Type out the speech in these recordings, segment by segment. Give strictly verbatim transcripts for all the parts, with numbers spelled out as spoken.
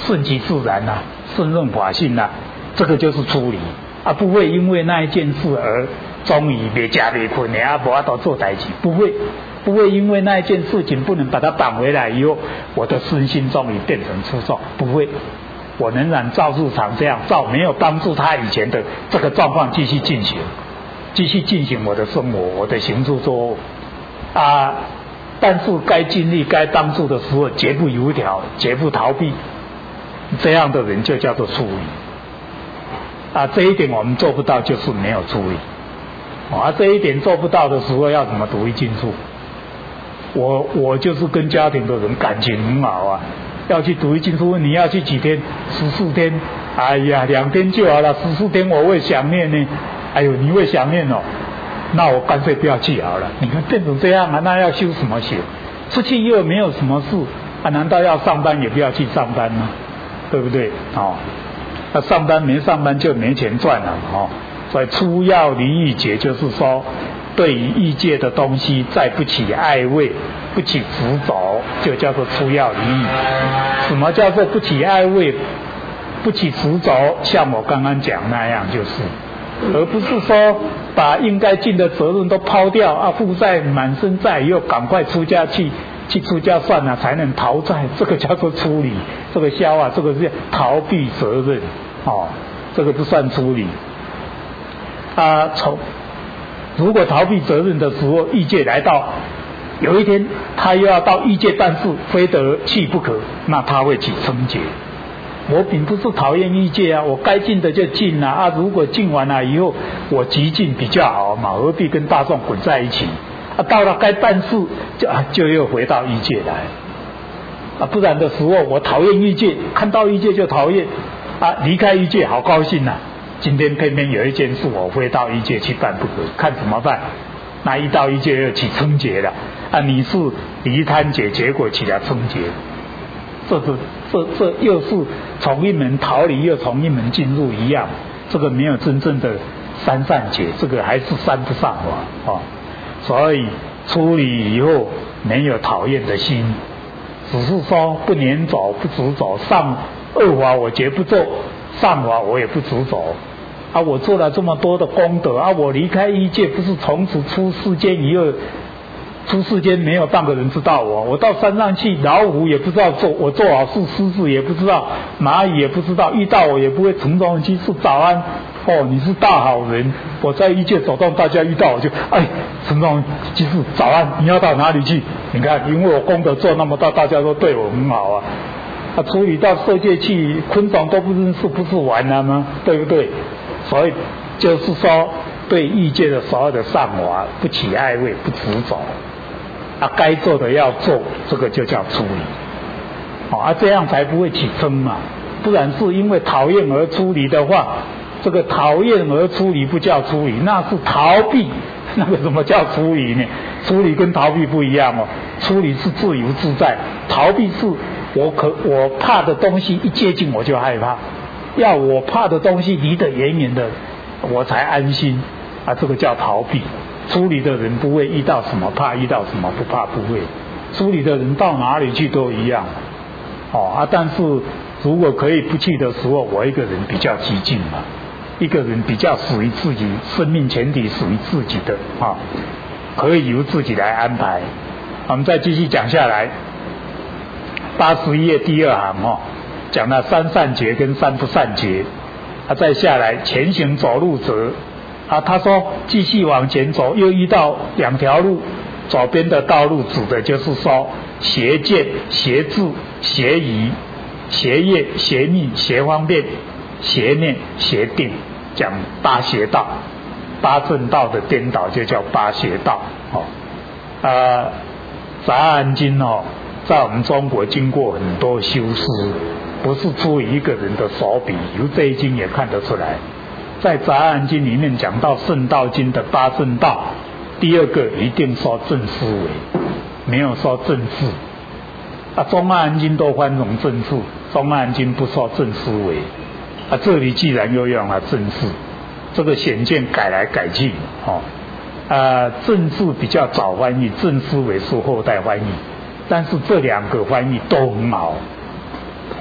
顺其自然啊，顺任法性啊，这个就是出离啊，不会因为那一件事而终于没家没困的啊，无法度做代志，不会，不会因为那一件事情不能把它绑回来以后，我的身心终于变成粗重，不会，我仍然照日常这样照，没有帮助他以前的这个状况继续进行，继续进行我的生活，我的行住坐卧啊，但是该尽力该帮助的时候绝不油条，绝不逃避，这样的人就叫做出离啊，这一点我们做不到，就是没有出离。啊，这一点做不到的时候，要怎么独一进处？我我就是跟家庭的人感情很好啊，要去独一进处，你要去几天？十四天？哎呀，两天就好了，十四天我会想念呢。哎呦，你会想念哦？那我干脆不要去好了。你看变成这样啊，那要修什么行？出去又没有什么事啊，难道要上班也不要去上班吗？对不对？哦，那上班没上班就没钱赚了哦。所以出要离欲解，就是说对于欲界的东西再不起爱畏，不起执着，就叫做出要离欲。什么叫做不起爱畏，不起执着？像我刚刚讲那样，就是而不是说把应该尽的责任都抛掉啊，负债满身债又赶快出家去去出家算了，才能逃债，这个叫做出离，这个消啊，这个是逃避责任哦，这个不算出离。啊，从如果逃避责任的时候，欲界来到，有一天他又要到欲界办事，非得去不可，那他会起嗔结。我并不是讨厌欲界啊，我该尽的就尽啊，啊，如果尽完了以后，我极尽比较好嘛，何必跟大众混在一起？啊，到了该办事就啊就又回到欲界来，啊，不然的时候我讨厌欲界，看到欲界就讨厌，啊，离开欲界好高兴啊。今天偏偏有一件事我非到欲界去办不可，看怎么办？那一到欲界又起嗔结了啊！你是离贪结，结果起了嗔结，这是这这又是从一门逃离，又从一门进入一样。这个没有真正的三善解，这个还是三不上法啊。所以出离以后没有讨厌的心，只是说不撵走，不执走，上恶法我绝不做。上法我也不执着啊！我做了这么多的功德啊！我离开欲界，不是从此出世间以后，出世间没有半个人知道我。我到山上去，老虎也不知道做我做好事，狮子也不知道，蚂蚁也不知道，遇到我也不会从中去说早安哦，你是大好人。我在欲界走动，大家遇到我就哎，从中即是早安，你要到哪里去？你看，因为我功德做那么大，大家都对我很好啊。他处理到色界去，昆虫都不认识，不是完了吗？对不对？所以就是说，对欲界的所有的善法不起爱畏，不执着啊，该做的要做，这个就叫出离。哦啊，这样才不会起嗔嘛。不然是因为讨厌而出离的话，这个讨厌而出离不叫出离，那是逃避。那个什么叫出离呢？出离跟逃避不一样哦。出离是自由自在，逃避是。我可我怕的东西一接近我就害怕，要我怕的东西离得远远的，我才安心啊！这个叫逃避。出离的人不会遇到什么怕，遇到什么不怕，不会。出离的人到哪里去都一样，哦啊！但是如果可以不去的时候，我一个人比较激进嘛，一个人比较属于自己生命前提属于自己的啊，可以由自己来安排。我们再继续讲下来。八十一页第二行哦，讲了三善结跟三不善结，啊，再下来前行走路者，啊，他说继续往前走，又遇到两条路，左边的道路指的就是说邪见、邪智、邪疑、邪业、邪逆、邪方便、邪念、邪定，讲八邪道，八正道的颠倒就叫八邪道哦。啊，杂安经哦。在我们中国经过很多修师，不是出于一个人的手笔，由这一经也看得出来。在杂案经里面讲到圣道经的八正道，第二个一定说正思维，没有说正智。啊，中案经都翻成正智，中案经不说正思维。啊，这里既然又用了正智，这个显见改来改去，哦，啊，正智比较早翻译，正思维是后代翻译。但是这两个翻译都很好，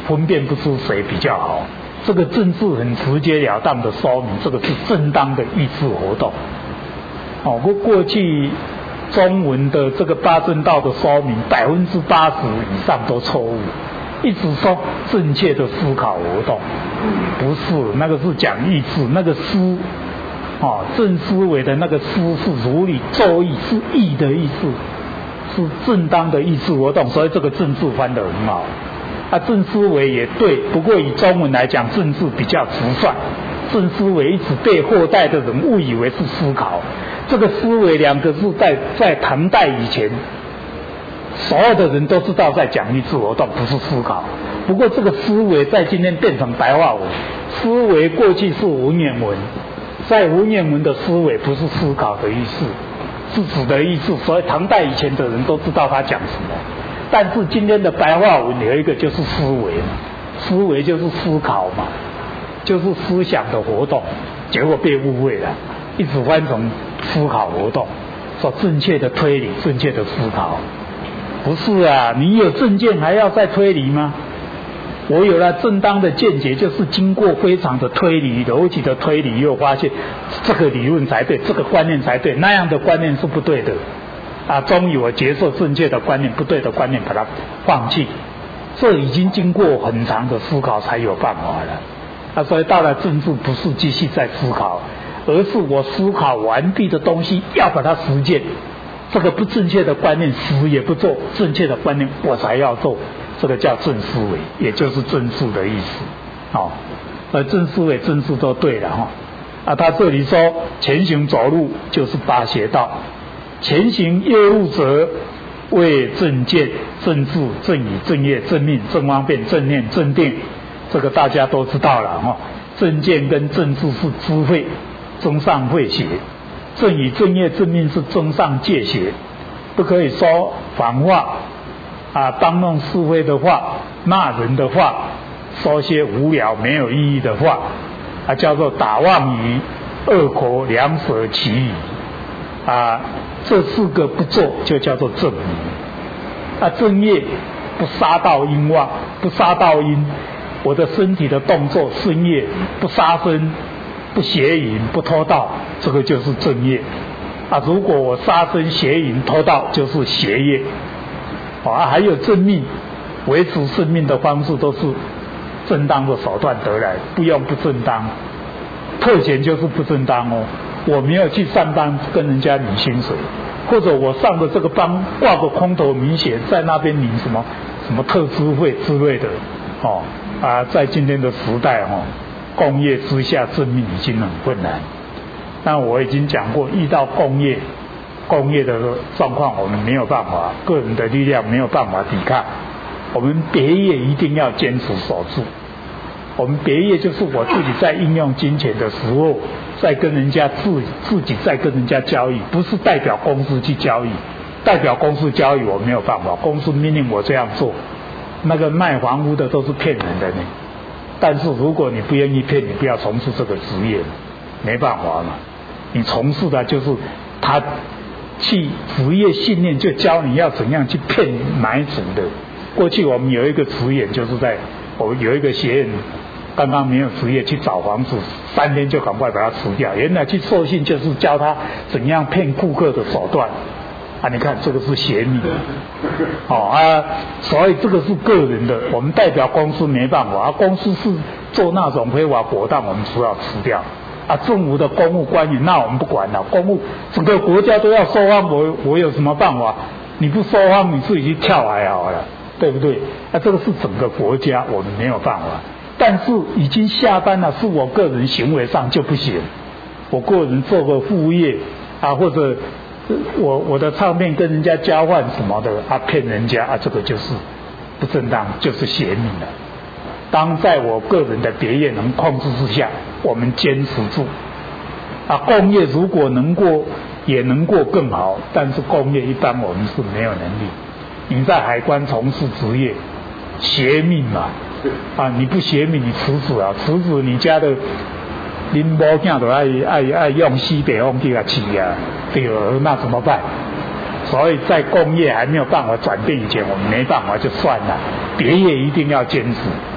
分辨不出谁比较好。这个政治很直截了当的说明，这个是正当的意志活动。哦，过过去中文的这个八正道的说明，百分之八十以上都错误。一直说正确的思考活动，不是，那个是讲意志，那个思，哦，正思维的那个思是如理作意，是义的意思，是正当的意志活动，所以这个政治翻得很好。啊，正思维也对，不过以中文来讲，政治比较直率。正思维一直被后代的人误以为是思考，这个思维两个字在在唐代以前，所有的人都知道在讲意志活动，不是思考。不过这个思维在今天变成白话文，思维过去是文言文，在文言文的思维不是思考的意思，是指的意思，所以唐代以前的人都知道他讲什么。但是今天的白话文有一个就是思维嘛，思维就是思考嘛，就是思想的活动，结果被误会了，一直翻成思考活动，说正确的推理，正确的思考，不是啊，你有正见还要再推理吗？我有了正当的见解，就是经过非常的推理，逻辑的推理，又发现这个理论才对，这个观念才对，那样的观念是不对的。啊，终于我接受正确的观念，不对的观念把它放弃，这已经经过很长的思考才有办法了。啊，所以到了政治不是继续在思考，而是我思考完毕的东西要把它实践。这个不正确的观念死也不做，正确的观念我才要做，这个叫正思维，也就是正治的意思。哦，而正思维、正治都对了哈。啊，他这里说前行走路就是八邪道。前行业务者为正见、正治、正语、正业、正命、正方便、正念、正定，这个大家都知道了哈。正见跟正治是智慧，中上慧邪；正语、正业、正命是中上戒邪。不可以说反话啊，当弄是非的话，骂人的话，说些无聊没有意义的话，啊，叫做打妄语、恶口、两舌、绮语啊。这四个不做就叫做正业。啊，正业不杀盗淫妄，不杀盗淫，我的身体的动作身业不杀生，不邪淫，不偷盗，这个就是正业。啊，如果我杀生、邪淫、偷盗，就是邪业。啊，还有正命，维持生命的方式都是正当的手段得来，不用不正当。特权就是不正当哦。我没有去上班跟人家领薪水，或者我上的这个班挂个空头明显在那边领什么什么特支费之类的，哦啊，在今天的时代哦，工业之下正命已经很困难。那我已经讲过，遇到工业工业的状况，我们没有办法，个人的力量没有办法抵抗，我们别业一定要坚持守住。我们别业就是我自己在应用金钱的时候，在跟人家自自己在跟人家交易，不是代表公司去交易，代表公司交易我没有办法，公司命令我这样做，那个卖房屋的都是骗人的呢。但是如果你不愿意骗，你不要从事这个职业，没办法嘛。你从事的就是他去职业训练，就教你要怎样去骗买主的。过去我们有一个职业，就是在我有一个学员。刚刚没有职业去找房子，三天就赶快把它辞掉。原来去受训就是教他怎样骗顾客的手段啊！你看这个是邪命哦啊，所以这个是个人的，我们代表公司没办法啊。公司是做那种非法果断，我们只好辞掉啊。政府的公务官员那我们不管了，公务整个国家都要收荒，我我有什么办法？你不收荒，你自己去跳海好了，对不对？啊，这个是整个国家，我们没有办法。但是已经下单了，是我个人行为上就不行。我个人做个副业啊，或者我我的唱片跟人家交换什么的啊，骗人家啊，这个就是不正当，就是邪命了。当在我个人的别业能控制之下，我们坚持住啊。工业如果能过，也能过更好，但是工业一般我们是没有能力。你在海关从事职业，邪命嘛。啊！你不邪命，你辞职啊！辞职，你家的恁某囝都爱爱爱用西北风去甲饲啊，对了，那怎么办？所以在工业还没有办法转变以前，我们没办法就算了，别业一定要坚持。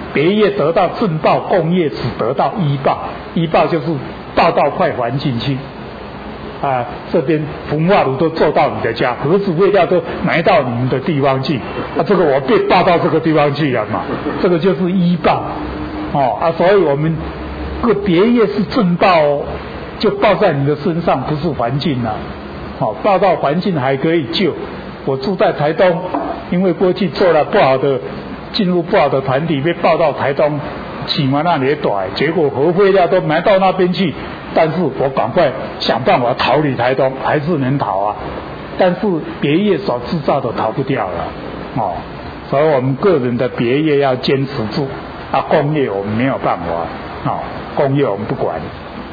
别业得到正报，共业只得到依报，依报就是报到快还进去。啊，这边焚化炉都做到你的家，盒子废料都埋到你们的地方去，啊，这个我被报到这个地方去了嘛，这个就是依报，哦啊，所以我们个别业是正报哦，就报在你的身上，不是环境啊，哦，报到环境还可以救。我住在台东，因为过去做了不好的，进入不好的团体，被报到台东，起码那里短，结果核废料都埋到那边去。但是我赶快想办法逃离台东，还是能逃啊。但是别业所制造的逃不掉了，哦，所以我们个人的别业要坚持住啊，共业我们没有办法，哦，共业我们不管。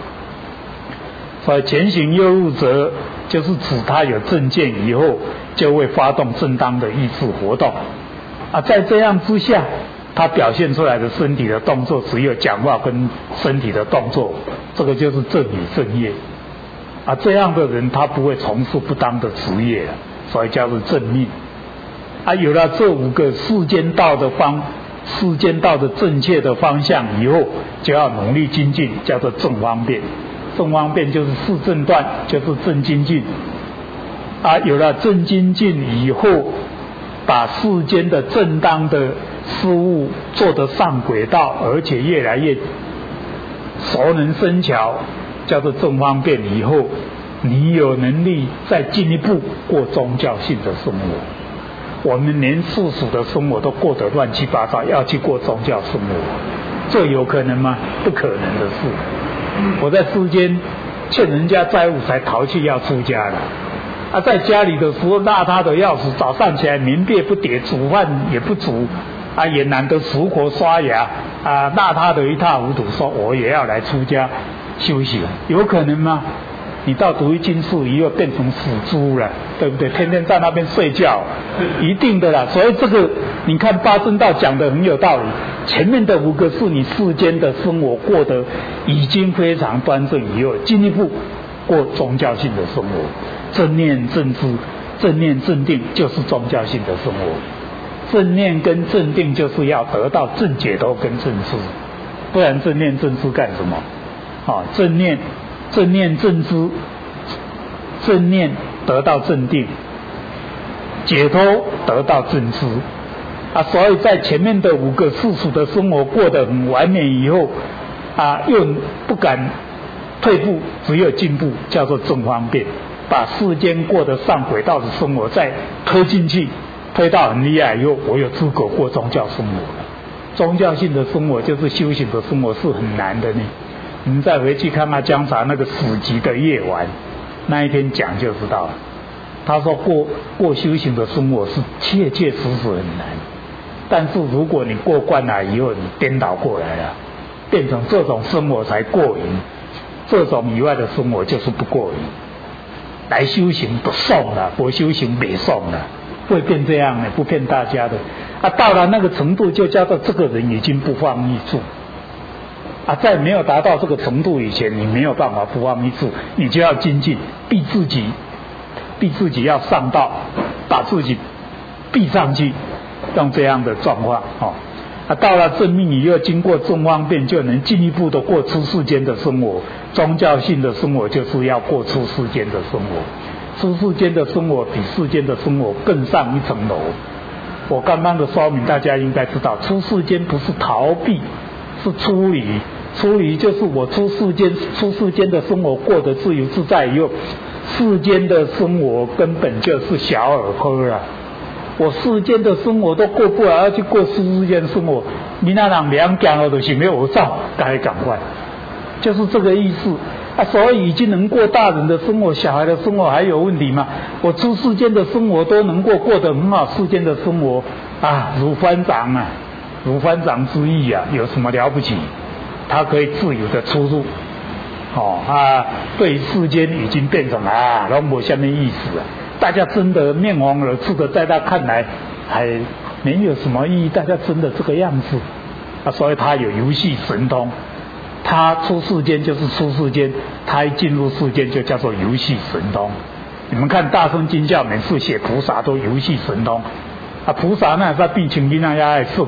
所以前行右入则，就是指他有正见以后，就会发动正当的意志活动啊，在这样之下。他表现出来的身体的动作，只有讲话跟身体的动作，这个就是正理正业啊。这样的人他不会从事不当的职业了，所以叫做正命啊。有了这五个世间道的方，世间道的正确的方向以后，就要努力精进，叫做正方便。正方便就是四正断，就是正精进啊。有了正精进以后，把世间的正当的事物做得上轨道，而且越来越熟能生巧，叫做正方便。以后你有能力再进一步过宗教性的生活。我们连世俗的生活都过得乱七八糟，要去过宗教生活，这有可能吗？不可能的事。我在世间欠人家债务才逃去要出家的。啊，在家里的时候邋遢的要死，早上起来棉被不叠，煮饭也不煮，啊，也懒得漱口刷牙，啊，邋遢的一塌糊涂，说我也要来出家修行，有可能吗？你到读一经术以后变成死猪了，对不对？天天在那边睡觉，一定的啦。所以这个你看八正道讲得很有道理，前面的五个是你世间的生活过得已经非常端正以后，进一步过宗教性的生活。正念正知，正念正定就是宗教性的生活。正念跟正定就是要得到正解脱跟正知，不然正念正知干什么？啊，正念正念正知，正念得到正定，解脱得到正知啊。所以在前面的五个世俗的生活过得很完美以后啊，又不敢退步，只有进步，叫做正方便。把世间过得上轨道的生活再推进去，推到很厉害以后，我有资格过宗教生活了。宗教性的生活就是修行的生活，是很难的呢。你们再回去看看江茶那个史籍的夜晚，那一天讲就知道了。他说过过修行的生活是切切实实很难，但是如果你过惯了以后，你颠倒过来了，变成这种生活才过瘾，这种以外的生活就是不过瘾。来修行不送了，不修行没送了，会变这样的，不骗大家的啊。到了那个程度，就叫做这个人已经不放逸住啊。在没有达到这个程度以前，你没有办法不放逸住，你就要精进，逼自己，逼自己要上道，把自己逼上去，用这样的状况哦。啊，到了正命以后，经过正方便，就能进一步的过出世间的生活。宗教性的生活就是要过出世间的生活，出世间的生活比世间的生活更上一层楼。我刚刚的说明大家应该知道，出世间不是逃避，是出离。出离就是我出世间，出世间的生活过得自由自在以后，世间的生活根本就是小儿科了。我世间的生活都过不来，要去过世间生活，你那人两讲了就是没有照，该赶快，就是这个意思啊。所以已经能过大人的生活，小孩的生活还有问题吗？我出世间的生活都能过，过得很好，世间的生活啊，如翻掌啊，如翻掌之意啊，有什么了不起？他可以自由的出入，哦啊，对世间已经变成啊，然后没下面意思了。大家真的面红耳赤的，在他看来还没有什么意义，大家真的这个样子啊，所以他有游戏神通。他出世间就是出世间，他一进入世间就叫做游戏神通。你们看大乘经教每次写菩萨都游戏神通啊，菩萨那在必情经那也爱送啊，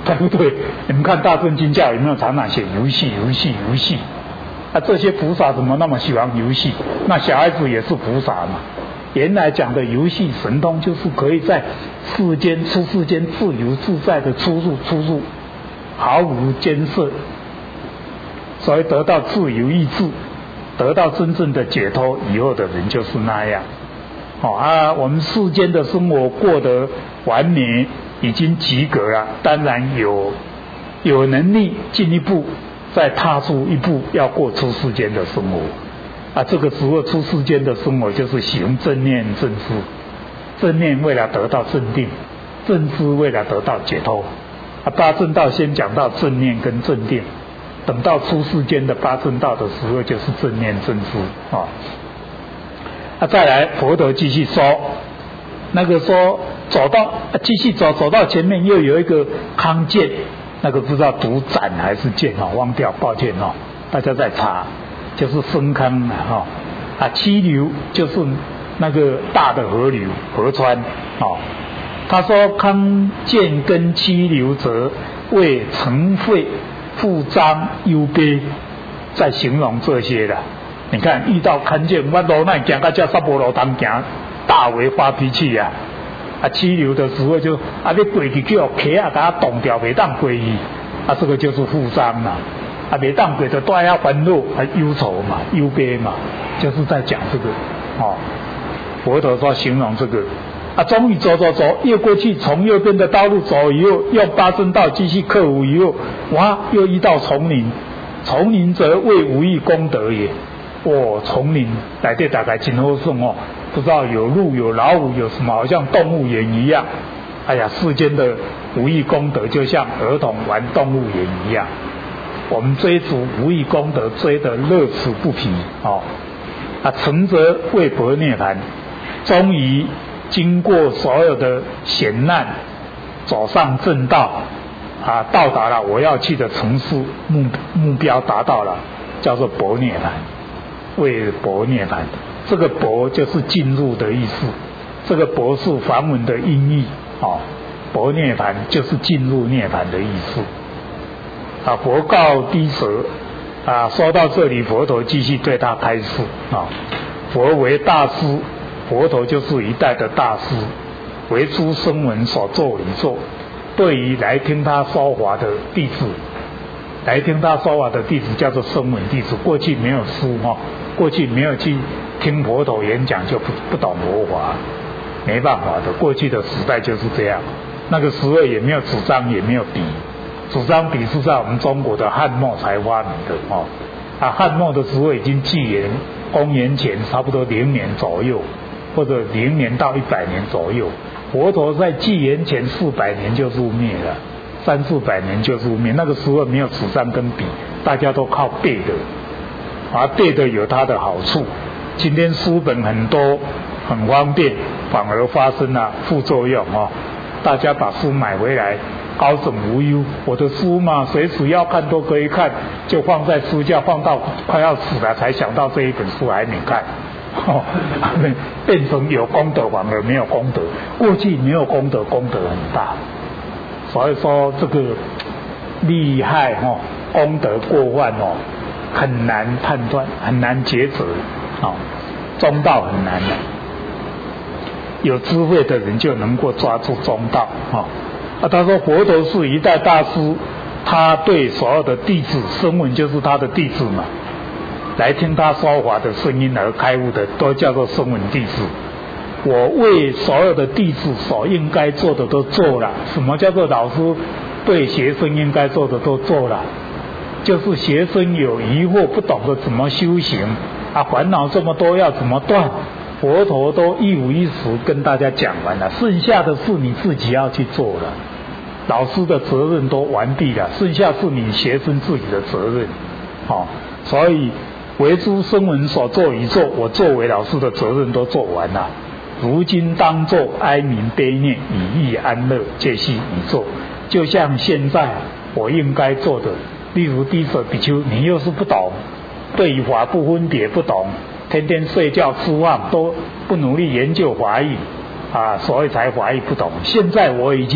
对不对？你们看大乘经教有没有常常写游戏游戏游戏？啊，这些菩萨怎么那么喜欢游戏？那小孩子也是菩萨嘛。原来讲的游戏神通，就是可以在世间出世间自由自在的出入出入，毫无监设，所以得到自由意志，得到真正的解脱以后的人就是那样。哦啊，我们世间的生活过得完美，已经及格了，当然有有能力进一步再踏出一步，要过出世间的生活。啊，这个时候出世间的生活就是行正念正知，正念为了得到正定，正知为了得到解脱。啊，八正道先讲到正念跟正定，等到出世间的八正道的时候，就是正念正知啊。啊，再来佛陀继续说，那个说走到、啊、继续走走到前面又有一个康健，那个不知道读展还是健哦，忘掉，抱歉哦，大家再查。就是深康啊，哈啊，七流就是那个大的河流河川哦。他说康健跟七流则为成废复张忧悲，在形容这些的。你看遇到康健，我路那行到这沙波罗当行，大为发脾气啊！啊，七流的时候就啊，你过去叫客啊，给他冻掉，没当过去，啊，这个就是复张了。啊，没当鬼的大家烦恼，还忧愁嘛，忧悲嘛，就是在讲这个哦。佛陀说形容这个啊，终于走走走，越过去，从右边的道路走以后，用八正道继续克服以后，哇，又遇到丛林，丛林则为无益功德也。哦，丛林来对大概真好算哦，不知道有鹿有老虎有什么，好像动物园一样。哎呀，世间的无益功德就像儿童玩动物园一样。我们追逐无益功德，追得乐此不疲哦。啊，成则为佛涅槃，终于经过所有的险难，走上正道，啊，到达了我要去的城市，目目标达到了，叫做佛涅槃，为佛涅槃。这个佛就是进入的意思，这个佛是梵文的音译哦，佛涅槃就是进入涅槃的意思。啊，佛告低舍啊，说到这里，佛陀继续对他开示啊。佛为大师，佛陀就是一代的大师，为诸声闻所作礼作。对于来听他说法的弟子，来听他说法的弟子叫做声闻弟子。过去没有书哈，过去没有去听佛陀演讲，就不不懂佛法，没办法的。过去的时代就是这样，那个时候也没有纸张，也没有笔。纸张笔是在我们中国的汉末才发明的哦，啊，汉末的时候已经纪元公元前差不多零年左右，或者零年到一百年左右。佛陀在纪元前四百年就入灭了，三四百年就入灭。那个时候没有纸张跟笔，大家都靠背的，啊，背的有它的好处。今天书本很多，很方便，反而发生了副作用哦。大家把书买回来，高枕无忧。我的书嘛，随时要看都可以看，就放在书架，放到快要死了才想到这一本书还没看，哦，变成有功德反而没有功德。过去没有功德，功德很大，所以说这个利害哦，功德过患哦，很难判断，很难抉择哦，中道很难的。有智慧的人就能够抓住中道啊！啊，他说佛陀是一代大师，他对所有的弟子，声闻就是他的弟子嘛，来听他说法的声音而开悟的，都叫做声闻弟子。我为所有的弟子所应该做的都做了。什么叫做老师对学生应该做的都做了？就是学生有疑惑不懂得怎么修行啊，烦恼这么多要怎么断？佛陀都一五一十跟大家讲完了，剩下的是你自己要去做了。老师的责任都完毕了，剩下是你学生自己的责任。哦，所以为诸声闻所作已做，我作为老师的责任都做完了。如今当作哀悯悲念，以益安乐，皆悉已做。就像现在我应该做的，例如低舍比丘，你又是不懂，对于法不分别不懂。天天睡觉吃饭都不努力研究法义啊，所以才法义不懂。现在我已经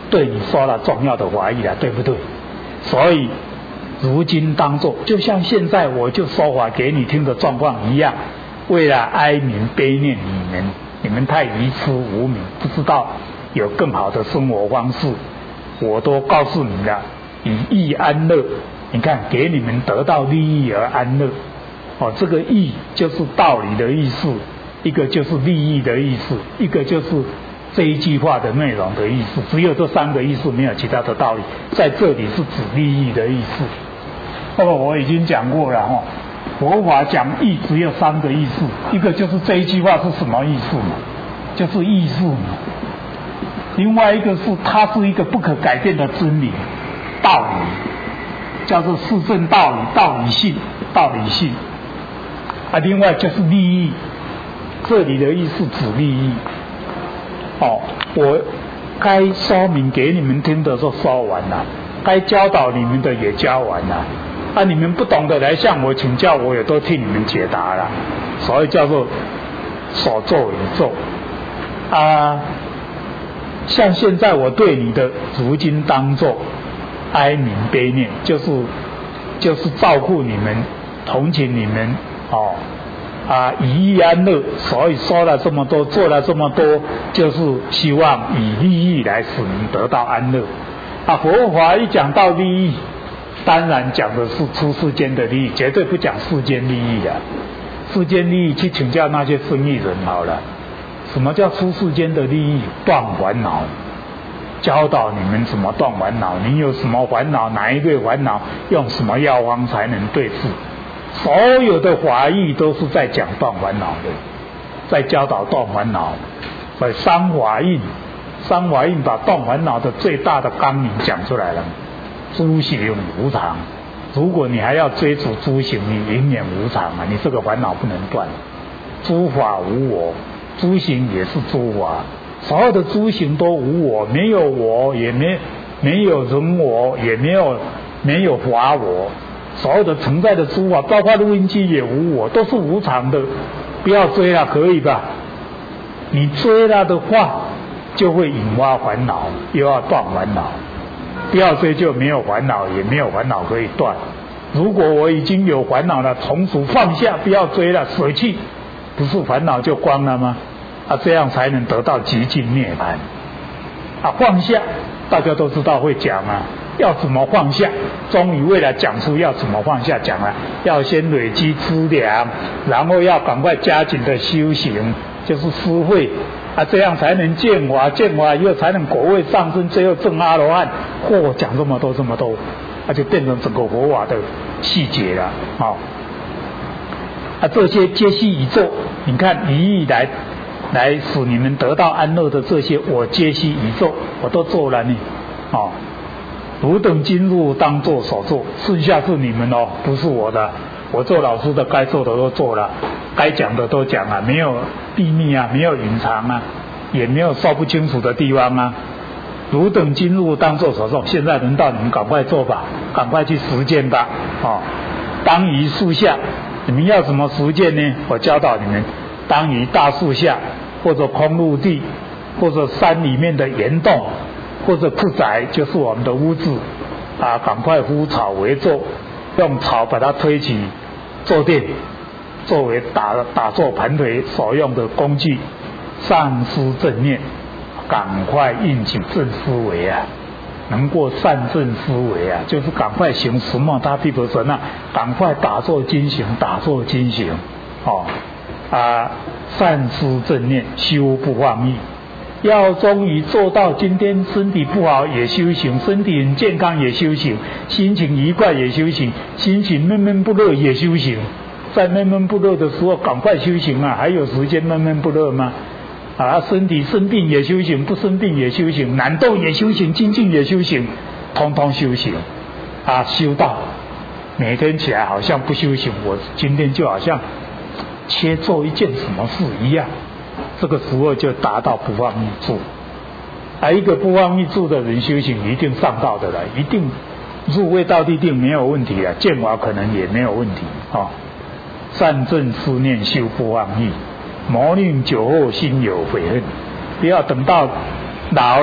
对你说了重要的法义了，对不对？所以如今当作就像现在我就说法给你听的状况一样，为了哀悯悲念你们，你们太愚痴无明，不知道有更好的生活方式，我都告诉你了，以义安乐。你看，给你们得到利益而安乐。哦，这个义就是道理的意思，一个就是利益的意思，一个就是这一句话的内容的意思，只有这三个意思，没有其他的道理。在这里是指利益的意思。那么我已经讲过了哈、哦，佛法讲义只有三个意思，一个就是这一句话是什么意思嘛，就是意思嘛。另外一个是它是一个不可改变的真理道理，叫做是正道理、道理性、道理性。啊，另外就是利益，这里的意思指利益。哦，我该说明给你们听的都说完了，该教导你们的也教完了。啊，你们不懂的来向我请教，我也都替你们解答了。所以叫做所作为作。啊，像现在我对你的如今当作哀悯悲念，就是就是照顾你们，同情你们，哦。啊，以义安乐，所以说了这么多，做了这么多，就是希望以利益来使你得到安乐。啊，佛法一讲到利益，当然讲的是出世间的利益，绝对不讲世间利益的。世间利益去请教那些生意人好了。什么叫出世间的利益？断烦恼，教导你们怎么断烦恼。你有什么烦恼，哪一类烦恼，用什么药方才能对治？所有的法义都是在讲断烦恼的，在教导断烦恼。所以三法印，三法印把断烦恼的最大的纲领讲出来了。诸行无常，如果你还要追逐诸行，你永远无常啊！你这个烦恼不能断。诸法无我，诸行也是诸法，所有的诸行都无我，没有我，也没没有人我，也没有没有法我。所有的存在的诸法，包括录音机也无我，都是无常的。不要追了，可以吧？你追了的话，就会引发烦恼，又要断烦恼。不要追就没有烦恼，也没有烦恼可以断。如果我已经有烦恼了，从此放下，不要追了，舍弃，不是烦恼就光了吗？啊，这样才能得到极尽涅槃。啊，放下，大家都知道会讲啊。要怎么放下？终于为了讲出要怎么放下讲了，要先累积资粮，然后要赶快加紧的修行，就是思慧啊，这样才能见法，见法以后才能果位上升，最后证阿罗汉。嚯、哦，讲这么多这么多，那、啊、就变成整个佛法的细节了。好、哦，啊，这些皆悉已做，你看以义来来使你们得到安乐的这些，我皆悉已做，我都做了呢。哦。汝等今日当作所做，剩下是你们哦，不是我的。我做老师的该做的都做了，该讲的都讲了，没有秘密啊，没有隐藏啊，也没有说不清楚的地方啊。汝等今日当作所做，现在轮到你们赶快做吧，赶快去实践吧。哦，当于树下，你们要怎么实践呢？我教导你们，当于大树下，或者空陆地，或者山里面的岩洞。或者铺宅就是我们的屋子啊，赶快敷草为坐，用草把它推起坐垫，作为打打坐盘腿所用的工具。善思正念，赶快印起正思维啊，能过善正思维啊，就是赶快行十梦他毗婆舍那，赶快打坐精行，打坐精行哦啊，善思正念，修不放逸。要终于做到今天身体不好也修行，身体很健康也修行，心情愉快也修行，心情闷闷不乐也修行。在闷闷不乐的时候赶快修行啊，还有时间闷闷不乐吗？啊，身体生病也修行，不生病也修行，难斗也修行，精进也修行，通通修行啊，修到每天起来好像不修行，我今天就好像切做一件什么事一样。这个时候就达到不放逸住，啊，一个不放逸住的人修行一定上道的了，一定入位到地定没有问题啊，见法可能也没有问题啊、哦。善正思念修不放逸，莫令久后心有悔恨。不要等到老了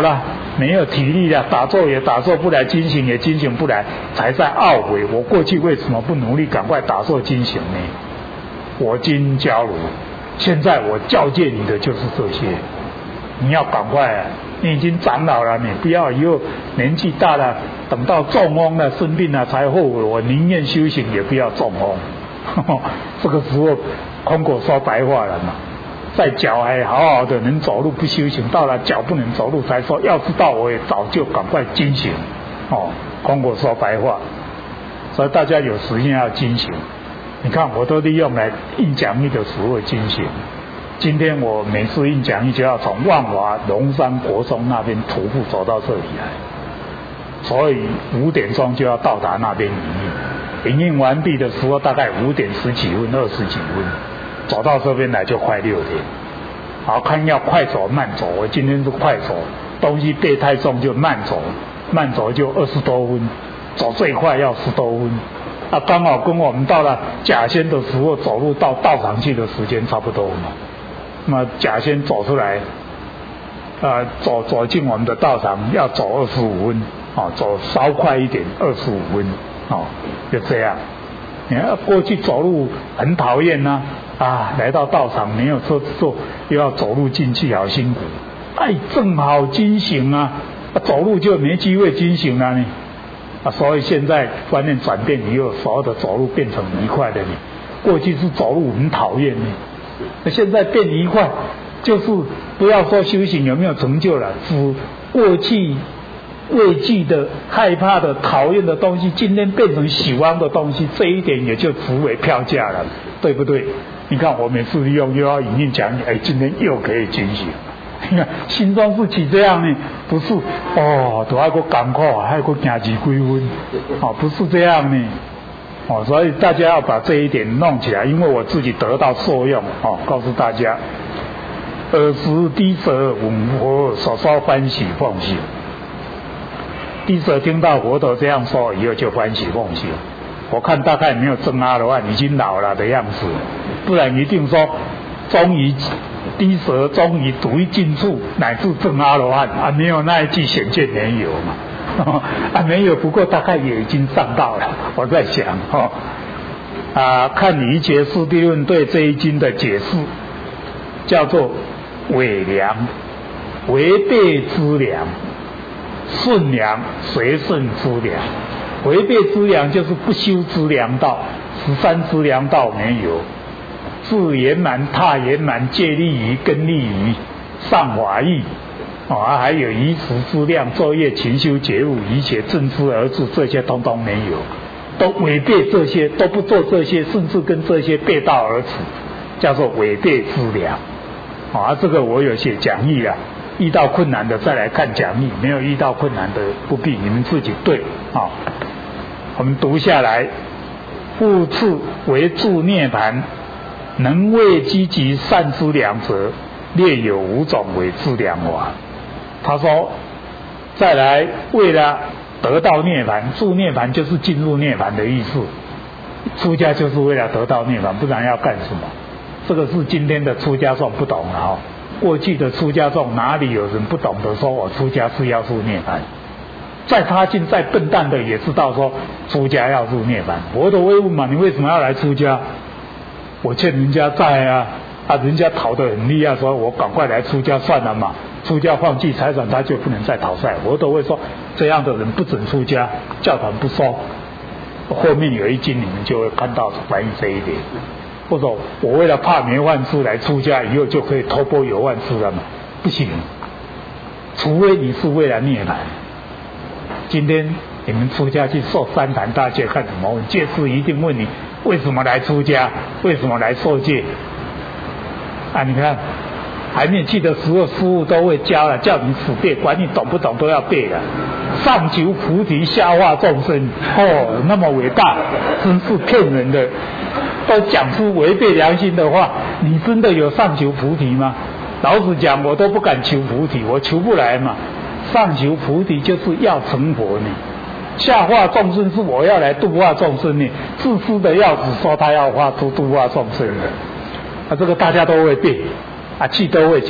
没有体力了，打坐也打坐不来，精行也精行不来，才在懊悔我过去为什么不努力赶快打坐精行呢？我今教汝，现在我教诫你的就是这些，你要赶快啊！你已经长老了，你不要以后年纪大了，等到中风了、生病了才后悔。我宁愿修行，也不要中风。这个时候空口说白话了嘛。在脚还好好的能走路不修行，到了脚不能走路才说，要知道我也早就赶快精行。哦，空口说白话，所以大家有时间要精行。你看，我都利用来印讲义的时候精行。今天我每次印讲义就要从万华龙山国中那边徒步走到这里来，所以五点钟就要到达那边营印。营印完毕的时候大概五点十几分、二十几分，走到这边来就快六点。好，看要快走慢走，我今天是快走，东西背太重就慢走，慢走就二十多分，走最快要十多分。啊，刚好跟我们到了甲仙的时候走路到道场去的时间差不多嘛。那么甲仙走出来，呃，走走进我们的道场要走二十五分，哦，走稍快一点，二十五分，哦，就这样。你看过去走路很讨厌呐，啊，啊，来到道场没有车子坐，又要走路进去，好辛苦。哎，正好精行啊，啊走路就没机会精行了呢。啊，所以现在观念转变以后，所有的走路变成愉快的呢。过去是走路很讨厌呢。那现在变愉快，就是不要说修行有没有成就了，只过去畏惧的、害怕的、讨厌的东西，今天变成喜欢的东西，这一点也就值为票价了，对不对？你看我每次利用又要引用讲义，哎，今天又可以惊喜。你看心中是起这样呢，不是哦，都还个赶快，还个行几归分，哦，不是这样呢。哦，所以大家要把这一点弄起来，因为我自己得到受用。哦，告诉大家，尔时低舍闻佛所说欢喜奉行。低舍听到佛陀这样说以后就欢喜奉行。我看大概没有证阿罗汉，已经老了的样子，不然一定说终于低舍终于独一尽处，乃至证阿罗汉啊，没有那一句显见没有嘛。啊，没有，不过大概也已经上道了。我在想，哦，啊，看《瑜伽师地论》对这一经的解释，叫做伪良，违背之良，顺良，随顺之良。违背之良就是不修之良道，十三之良道没有，自圆满、他圆满、戒利于、根利于、上法义。啊，还有以时之量、昼夜勤修觉悟，一切正知而治，这些通通没有，都违背这些，都不做这些，甚至跟这些背道而驰，叫做违背之良。啊，这个我有写讲义啊，遇到困难的再来看讲义，没有遇到困难的不必，你们自己对啊。我们读下来，复次为助涅盘，能为积极善之良者，列有五种为之良法。他说，再来为了得到涅槃，助涅槃就是进入涅槃的意思。出家就是为了得到涅槃，不然要干什么？这个是今天的出家众不懂了哦。过去的出家众哪里有人不懂得说我出家是要入涅槃？再差劲再笨蛋的也知道说出家要入涅槃。佛陀会问嘛，你为什么要来出家？我欠人家债啊，啊，人家讨得很厉害，说我赶快来出家算了嘛。出家放弃财产，他就不能再讨债。我都会说，这样的人不准出家，教团不收。后面有一经你们就会看到反映这一点。或者我为了怕没饭吃来出家，以后就可以偷波有饭吃了嘛？不行，除非你是为了涅槃。今天你们出家去受三坛大戒干什么？戒师一定问你为什么来出家，为什么来受戒啊？你看。还没去的时候，师父都会教了，叫你死背，管你懂不懂都要背了。上求菩提，下化众生，哦，那么伟大，真是骗人的。都讲出违背良心的话，你真的有上求菩提吗？老实讲，我都不敢求菩提，我求不来嘛。上求菩提就是要成佛呢，下化众生是我要来度化众生呢。自私的要子说他要化度度化众生的，啊，这个大家都会背。啊，气都会讲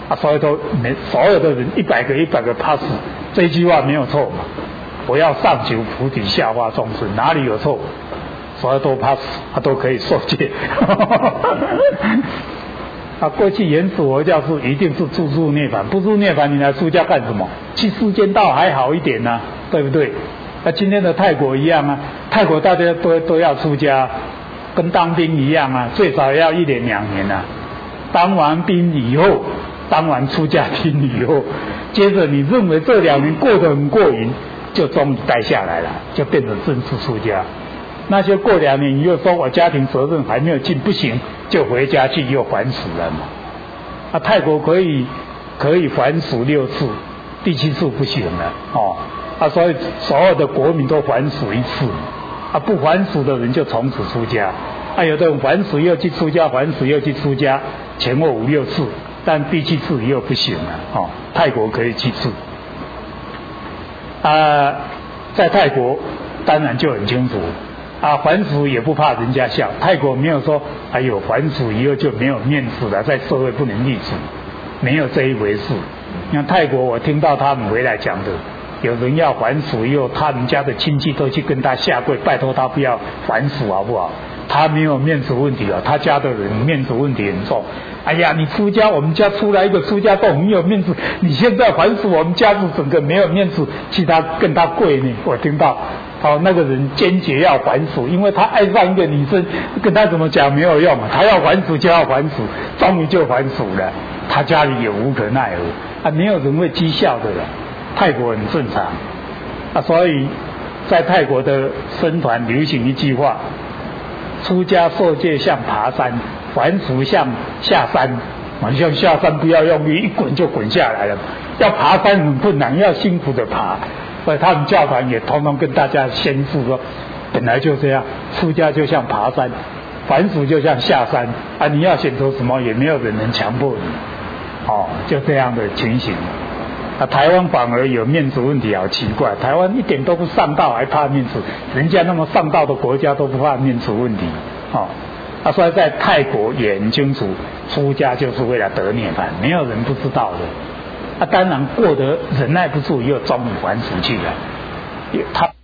啊，所以都每所有的人一百个一百个 pass， 这句话没有错嘛。我要上求菩提，下化众生，哪里有错？所有都 pass， 他都可以受戒。啊，过去原始佛教是一定是住入涅槃，不入涅槃你来出家干什么？去世间道还好一点呢、啊，对不对？那、啊、今天的泰国一样啊，泰国大家都都要出家，跟当兵一样啊，最少要一年两年啊。当完兵以后，当完出家兵以后，接着你认为这两年过得很过瘾，就终于带下来了，就变成正式出家。那就过两年，你又说我家庭责任还没有尽，不行，就回家去又还俗了嘛。啊，泰国可以可以还俗六次，第七次不行了哦。啊，所以所有的国民都还俗一次，啊，不还俗的人就从此出家。啊，有的人还俗又去出家，还俗又去出家，前后五六次，但第七次又不行了哦。泰国可以七次。啊，在泰国当然就很清楚。啊，还俗也不怕人家笑，泰国没有说，哎呦，还俗以后就没有面子了，在社会不能立足，没有这一回事。你看泰国，我听到他们回来讲的，有人要还俗以后，他们家的亲戚都去跟他下跪，拜托他不要还俗好不好？他没有面子问题啊，他家的人面子问题很重。哎呀，你出家，我们家出来一个出家都很有面子，你现在还俗，我们家族整个没有面子，去他跟他跪呢。我听到。哦，那个人坚决要还俗，因为他爱上一个女生，跟他怎么讲没有用啊，他要还俗就要还俗，终于就还俗了，他家里也无可奈何，啊，没有人会讥笑的了，泰国很正常，啊，所以在泰国的僧团流行一句话：出家受戒像爬山，还俗像下山。好像下山不要用力，一滚就滚下来了，要爬山很困难，要辛苦的爬。所以他们教团也通通跟大家宣示说，本来就这样，出家就像爬山，还俗就像下山啊！你要选择什么，也没有人能强迫你，哦，就这样的情形。啊，台湾反而有面子问题，好奇怪，台湾一点都不上道，还怕面子？人家那么上道的国家都不怕面子问题，哦。啊，所以在泰国也很清楚，出家就是为了得涅槃，没有人不知道的。啊，当然过得忍耐不住，又终于还俗去了。他。